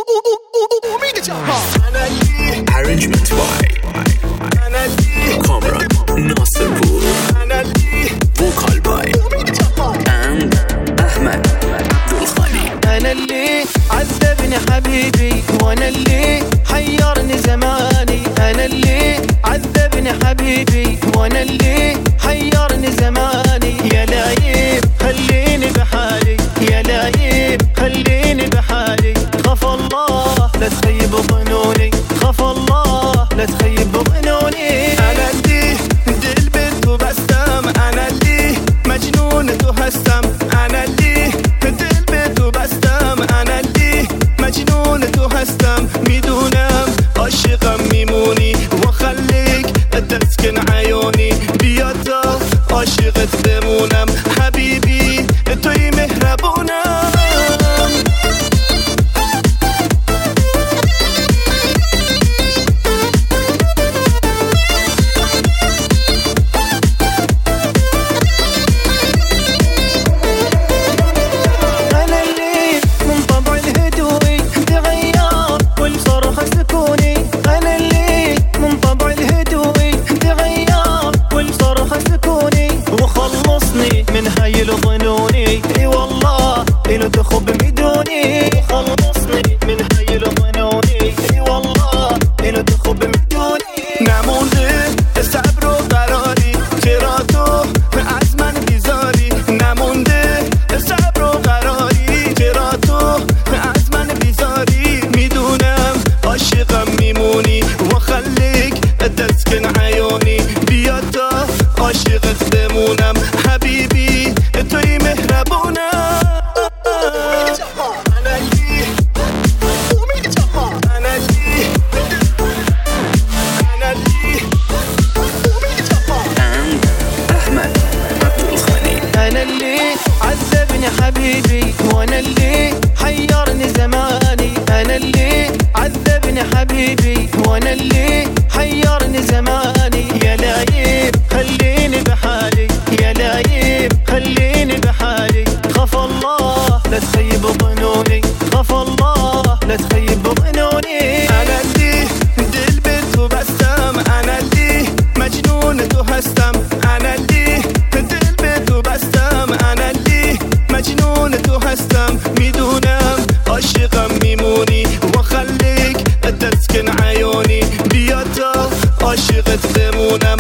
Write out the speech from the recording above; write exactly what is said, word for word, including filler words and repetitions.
Arrangement by Kamran Nasirpur. Vocal by and Ahmed Abdul Khali. أنا اللي عذبني حبيبي وأنا اللي حيرني زماني. أنا اللي عذبني حبيبي وأنا اللي حيرني زماني. يا لايب خليني بحالي، يا لايب خليني بحالي. خاف الله لا تخيب ظنوني، خاف الله لا تخيب ظنوني. أنا اللي دلبت وبستم، أنا اللي مجنون تهستم، أنا اللي دلبت وبستم، أنا اللي مجنون تهستم. میدونم عاشقم میمونی و خلیک تسکن عیونی. بیا تا عاشقت بمونم حبیبی، توی مهربونم. من هاي الظنوني اي والله إنه تخب بدوني. خلصني من هاي الظنوني اي والله إنه تخب بدوني. نمونده صبر و قراری، چرا تو از من بیزاری؟ نمونده صبر و قراری، چرا تو از من بیزاری؟ میدونم عاشقم میمونی و خلیک تسکن عیونی. بیا تا عاشقت بمونم حبیبی، توی مهربونم. أنا اللي أنا اللي أنا اللي and Ahmed Abdul Khali. أنا اللي عذبني حبيبي وأنا اللي حيرني زماني. أنا اللي عذبني حبيبي وأنا اللي حيرني زماني. يا لايب خليني بحالي، يا لايب خليني بحالي. خاف الله لا تخيب ظنوني، خاف الله لا تخيب ظنوني. أنا اللي دلبت وبستم، أنا اللي مجنون تهستم، أنا اللي دلبت وبستم، أنا اللي مجنون تهستم. میدونم عاشقم میمونی و خلیک تسکن عیونی. بیا تا عاشقت بمونم